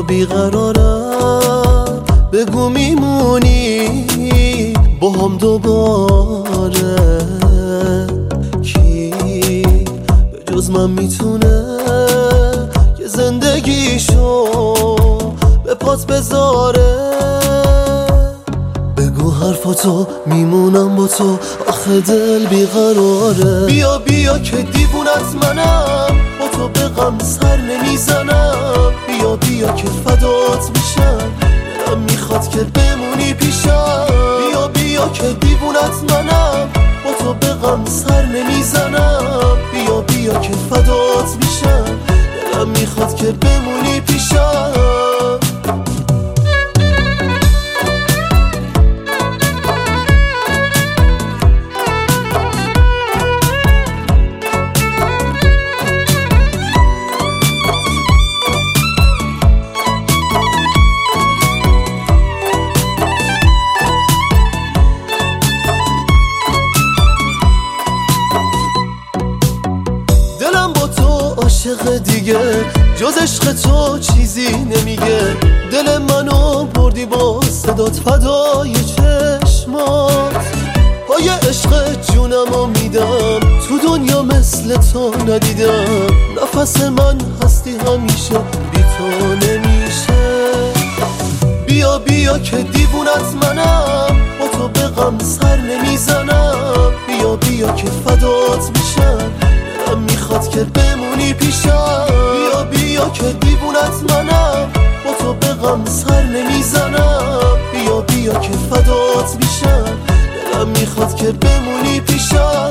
بیقرارم، بگو میمونی با هم دوباره. کی به جز من میتونه یه زندگیشو به پات بذاره؟ بگو حرفاتو میمونم با تو، آخه دل بیقراره. بیا بیا که دیوونت منم، با تو به غم سر نمیزنم. بیا بیا که فدات میشم، دلم میخواد که بمونی پیشم. بیا بیا که دیوونت منم، با تو به غم سر نمیزنم. بیا بیا که فدات میشم، دلم میخواد که بمونی پیشم. عاشق دیگه جز عشق تو چیزی نمیگه. دل منو بردی با صدات فدای چشمات. پای عشق جونمو میدم، تو دنیا مثل تو ندیدم. نفس من هستی همیشه، بی تو نمیشه. بیا بیا که دیوونت منم، با تو به غم سر نمیزنم. بیا بیا که فدات میشم، دلم میخواد که بمونی پیشم. بیا بیا که دیوونت منم، با تو به غم سر نمیزنم. بیا بیا که فدات میشم، دلم میخواد که بمونی پیشم.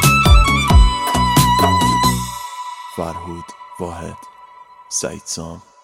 فرهود واحد، سعید سام.